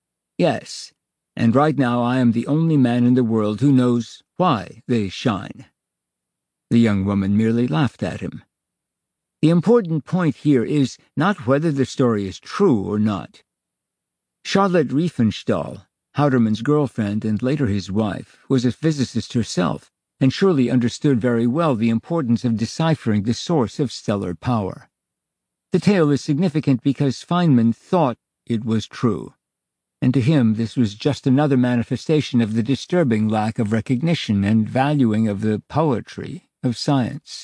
"Yes, and right now I am the only man in the world who knows why they shine." The young woman merely laughed at him. The important point here is not whether the story is true or not. Charlotte Riefenstahl, Houtermans' girlfriend and later his wife, was a physicist herself, and surely understood very well the importance of deciphering the source of stellar power. The tale is significant because Feynman thought it was true, and to him this was just another manifestation of the disturbing lack of recognition and valuing of the poetry of science.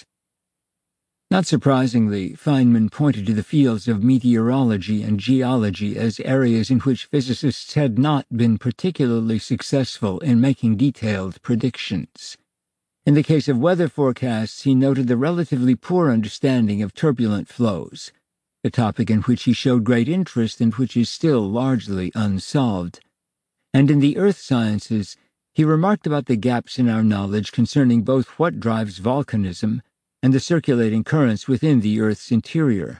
Not surprisingly, Feynman pointed to the fields of meteorology and geology as areas in which physicists had not been particularly successful in making detailed predictions. In the case of weather forecasts, he noted the relatively poor understanding of turbulent flows, a topic in which he showed great interest and which is still largely unsolved. And in the earth sciences, he remarked about the gaps in our knowledge concerning both what drives volcanism and the circulating currents within the Earth's interior.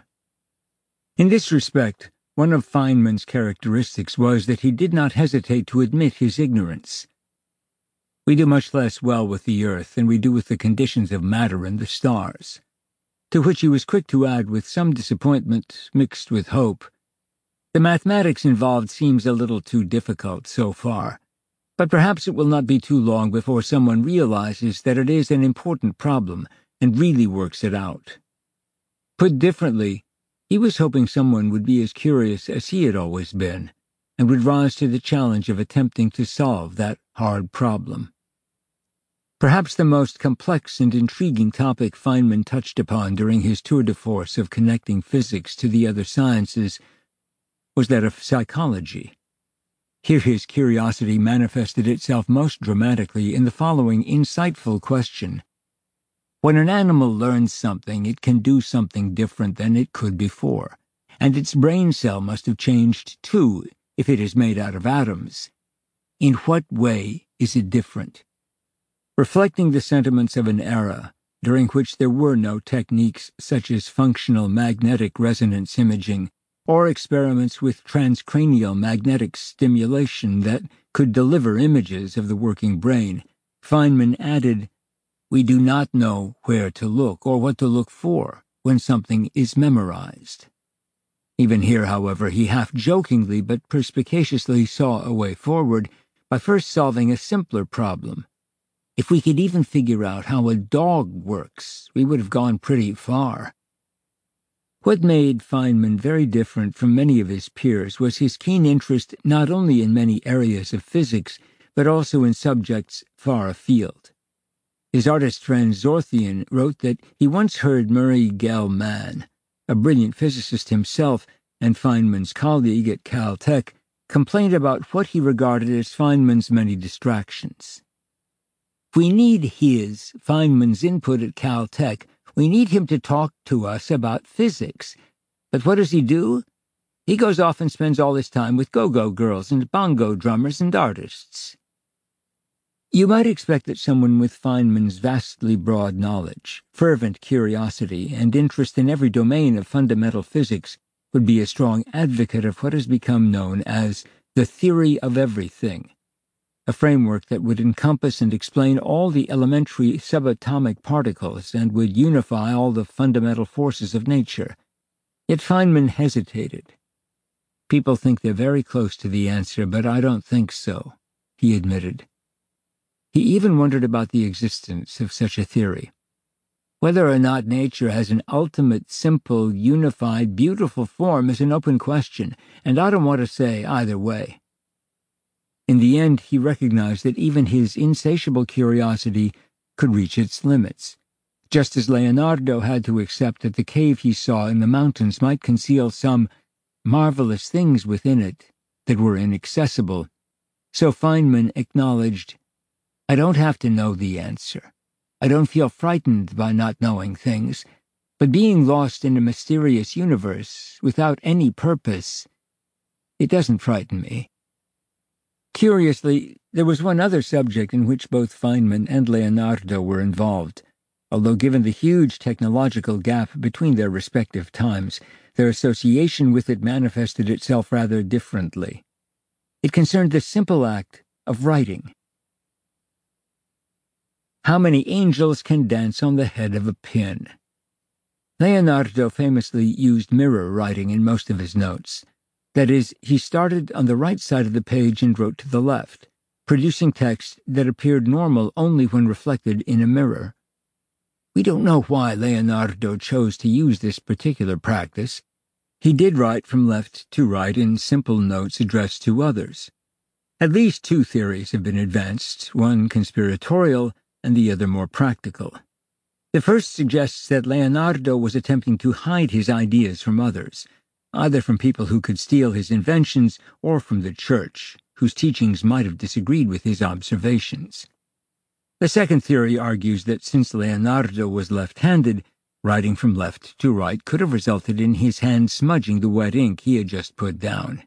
In this respect, one of Feynman's characteristics was that he did not hesitate to admit his ignorance. We do much less well with the Earth than we do with the conditions of matter and the stars, to which he was quick to add with some disappointment mixed with hope, "The mathematics involved seems a little too difficult so far, but perhaps it will not be too long before someone realizes that it is an important problem and really works it out." Put differently, he was hoping someone would be as curious as he had always been, and would rise to the challenge of attempting to solve that hard problem. Perhaps the most complex and intriguing topic Feynman touched upon during his tour de force of connecting physics to the other sciences was that of psychology. Here his curiosity manifested itself most dramatically in the following insightful question: when an animal learns something, it can do something different than it could before, and its brain cell must have changed too if it is made out of atoms. In what way is it different? Reflecting the sentiments of an era during which there were no techniques such as functional magnetic resonance imaging or experiments with transcranial magnetic stimulation that could deliver images of the working brain, Feynman added, "We do not know where to look or what to look for when something is memorized." Even here, however, he half-jokingly but perspicaciously saw a way forward by first solving a simpler problem. If we could even figure out how a dog works, we would have gone pretty far. What made Feynman very different from many of his peers was his keen interest not only in many areas of physics, but also in subjects far afield. His artist friend Zorthian wrote that he once heard Murray Gell-Mann, a brilliant physicist himself and Feynman's colleague at Caltech, complain about what he regarded as Feynman's many distractions. We need his, Feynman's input at Caltech. We need him to talk to us about physics. But what does he do? He goes off and spends all his time with go-go girls and bongo drummers and artists. You might expect that someone with Feynman's vastly broad knowledge, fervent curiosity, and interest in every domain of fundamental physics would be a strong advocate of what has become known as the theory of everything, a framework that would encompass and explain all the elementary subatomic particles and would unify all the fundamental forces of nature. Yet Feynman hesitated. "People think they're very close to the answer, but I don't think so," he admitted. He even wondered about the existence of such a theory. Whether or not nature has an ultimate, simple, unified, beautiful form is an open question, and I don't want to say either way. In the end, he recognized that even his insatiable curiosity could reach its limits, just as Leonardo had to accept that the cave he saw in the mountains might conceal some marvelous things within it that were inaccessible. So Feynman acknowledged, "I don't have to know the answer. I don't feel frightened by not knowing things, but being lost in a mysterious universe without any purpose, it doesn't frighten me." Curiously, there was one other subject in which both Feynman and Leonardo were involved, although given the huge technological gap between their respective times, Their association with it manifested itself rather differently. It concerned the simple act of writing. How many angels can dance on the head of a pin? Leonardo famously used mirror writing in most of his notes. That is, he started on the right side of the page and wrote to the left, producing text that appeared normal only when reflected in a mirror. We don't know why Leonardo chose to use this particular practice. He did write from left to right in simple notes addressed to others. At least two theories have been advanced, one conspiratorial and the other more practical. The first suggests that Leonardo was attempting to hide his ideas from others, either from people who could steal his inventions or from the church, whose teachings might have disagreed with his observations. The second theory argues that since Leonardo was left-handed, writing from left to right could have resulted in his hand smudging the wet ink he had just put down.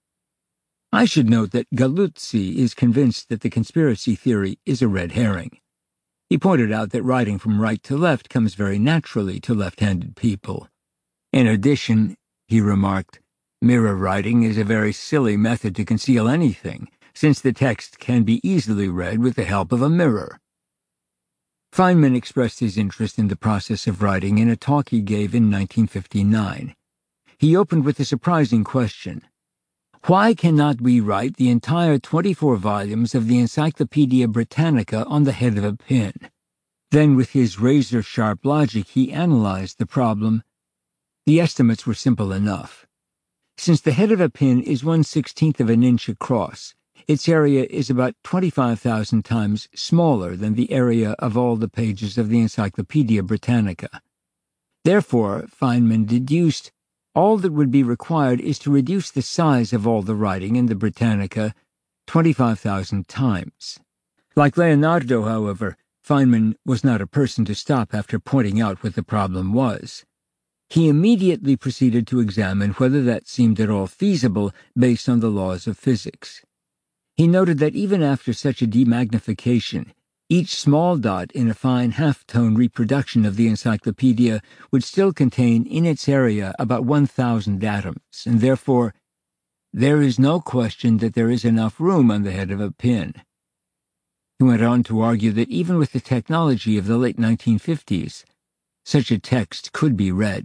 I should note that Galuzzi is convinced that the conspiracy theory is a red herring. He pointed out that writing from right to left comes very naturally to left-handed people. In addition, he remarked, mirror writing is a very silly method to conceal anything, since the text can be easily read with the help of a mirror. Feynman expressed his interest in the process of writing in a talk he gave in nineteen fifty-nine. He opened with a surprising question. Why cannot we write the entire twenty-four volumes of the Encyclopaedia Britannica on the head of a pin? Then, with his razor-sharp logic, he analyzed the problem. The estimates were simple enough. Since the head of a pin is one-sixteenth of an inch across, its area is about twenty-five thousand times smaller than the area of all the pages of the Encyclopaedia Britannica. Therefore, Feynman deduced, all that would be required is to reduce the size of all the writing in the Britannica twenty-five thousand times. Like Leonardo, however, Feynman was not a person to stop after pointing out what the problem was. He immediately proceeded to examine whether that seemed at all feasible based on the laws of physics. He noted that even after such a demagnification, each small dot in a fine half-tone reproduction of the encyclopedia would still contain in its area about one thousand atoms, and therefore, there is no question that there is enough room on the head of a pin. He went on to argue that even with the technology of the late nineteen fifties, such a text could be read.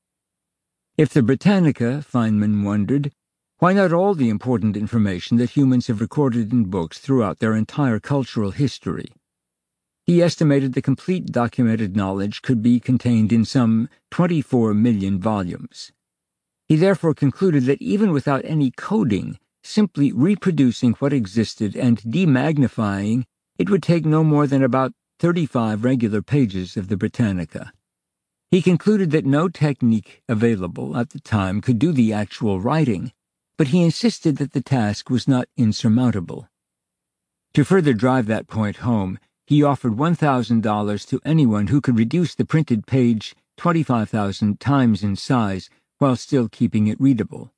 If the Britannica, Feynman wondered, why not all the important information that humans have recorded in books throughout their entire cultural history? He estimated the complete documented knowledge could be contained in some twenty-four million volumes. He therefore concluded that even without any coding, simply reproducing what existed and demagnifying, it would take no more than about thirty-five regular pages of the Britannica. He concluded that no technique available at the time could do the actual writing, but he insisted that the task was not insurmountable. To further drive that point home, he offered one thousand dollars to anyone who could reduce the printed page twenty-five thousand times in size while still keeping it readable.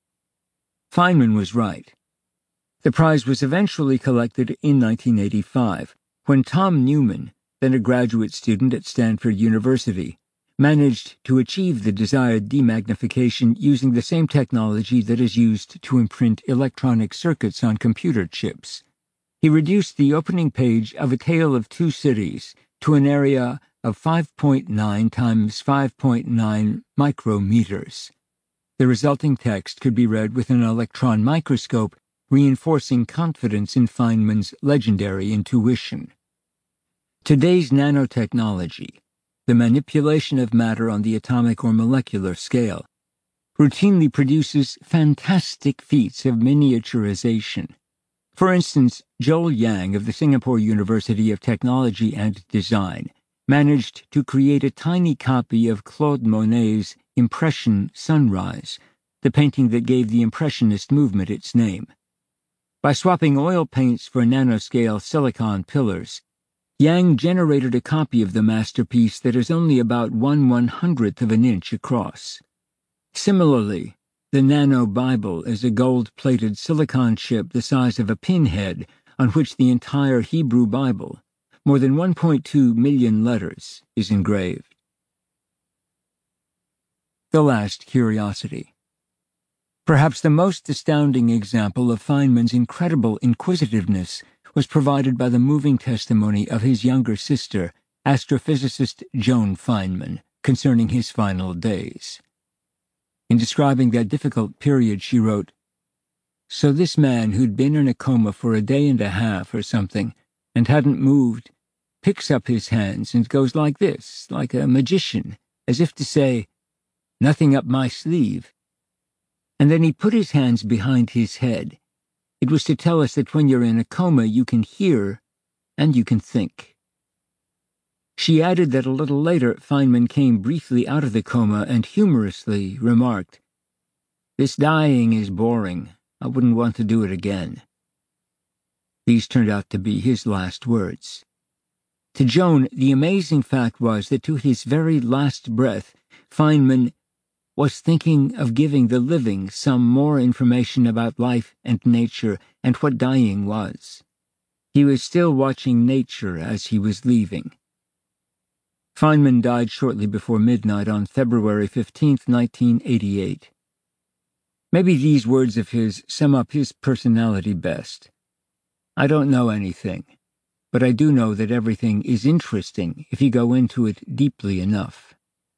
Feynman was right. The prize was eventually collected in nineteen eighty-five, when Tom Newman, then a graduate student at Stanford University, managed to achieve the desired demagnification using the same technology that is used to imprint electronic circuits on computer chips. He reduced the opening page of A Tale of Two Cities to an area of five point nine times five point nine micrometers. The resulting text could be read with an electron microscope, reinforcing confidence in Feynman's legendary intuition. Today's nanotechnology, the manipulation of matter on the atomic or molecular scale, routinely produces fantastic feats of miniaturization. For instance, Joel Yang of the Singapore University of Technology and Design managed to create a tiny copy of Claude Monet's Impression Sunrise, the painting that gave the Impressionist movement its name. By swapping oil paints for nanoscale silicon pillars, Yang generated a copy of the masterpiece that is only about one one-hundredth of an inch across. Similarly, the Nano Bible is a gold-plated silicon chip the size of a pinhead on which the entire Hebrew Bible, more than one point two million letters, is engraved. The Last Curiosity. Perhaps the most astounding example of Feynman's incredible inquisitiveness was provided by the moving testimony of his younger sister, astrophysicist Joan Feynman, concerning his final days. In describing that difficult period, she wrote, "So this man who'd been in a coma for a day and a half or something, and hadn't moved, picks up his hands and goes like this, like a magician, as if to say, 'Nothing up my sleeve.' And then he put his hands behind his head. It was to tell us that when you're in a coma you can hear and you can think." She added that a little later Feynman came briefly out of the coma and humorously remarked, "This dying is boring. I wouldn't want to do it again." These turned out to be his last words. To Joan, the amazing fact was that to his very last breath, Feynman was thinking of giving the living some more information about life and nature and what dying was. He was still watching nature as he was leaving. Feynman died shortly before midnight on February fifteenth, nineteen eighty-eight. Maybe these words of his sum up his personality best. "I don't know anything, but I do know that everything is interesting if you go into it deeply enough."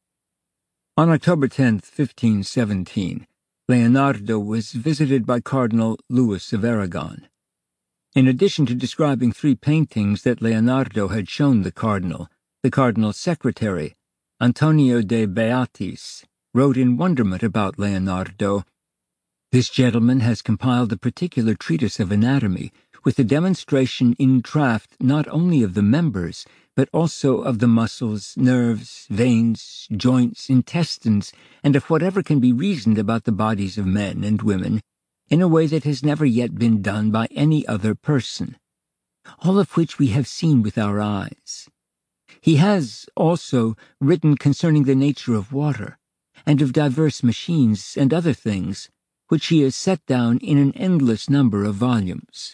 On October tenth, fifteen seventeen, Leonardo was visited by Cardinal Louis of Aragon. In addition to describing three paintings that Leonardo had shown the cardinal, the cardinal's secretary, Antonio de Beatis, wrote in wonderment about Leonardo, "This gentleman has compiled a particular treatise of anatomy, with a demonstration in draught not only of the members, but also of the muscles, nerves, veins, joints, intestines, and of whatever can be reasoned about the bodies of men and women, in a way that has never yet been done by any other person, all of which we have seen with our eyes. He has, also, written concerning the nature of water, and of diverse machines and other things, which he has set down in an endless number of volumes."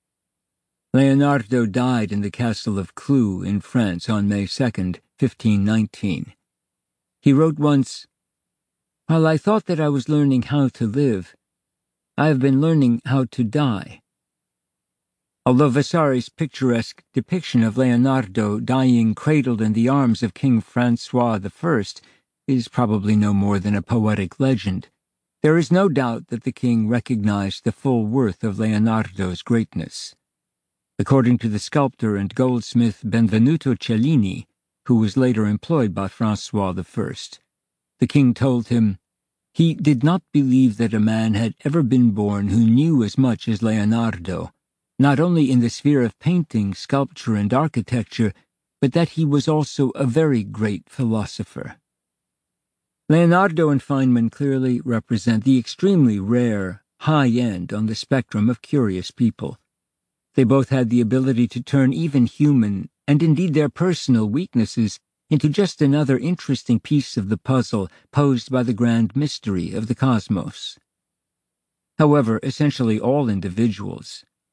Leonardo died in the castle of Clou in France on May second, fifteen nineteen. He wrote once, "While I thought that I was learning how to live, I have been learning how to die." Although Vasari's picturesque depiction of Leonardo dying cradled in the arms of King Francois the First is probably no more than a poetic legend, there is no doubt that the king recognized the full worth of Leonardo's greatness. According to the sculptor and goldsmith Benvenuto Cellini, who was later employed by Francois the First, the king told him, he did not believe that a man had ever been born who knew as much as Leonardo, not only in the sphere of painting, sculpture, and architecture, but that he was also a very great philosopher. Leonardo and Feynman clearly represent the extremely rare, high end on the spectrum of curious people. They both had the ability to turn even human, and indeed their personal weaknesses, into just another interesting piece of the puzzle posed by the grand mystery of the cosmos. However, essentially all individuals,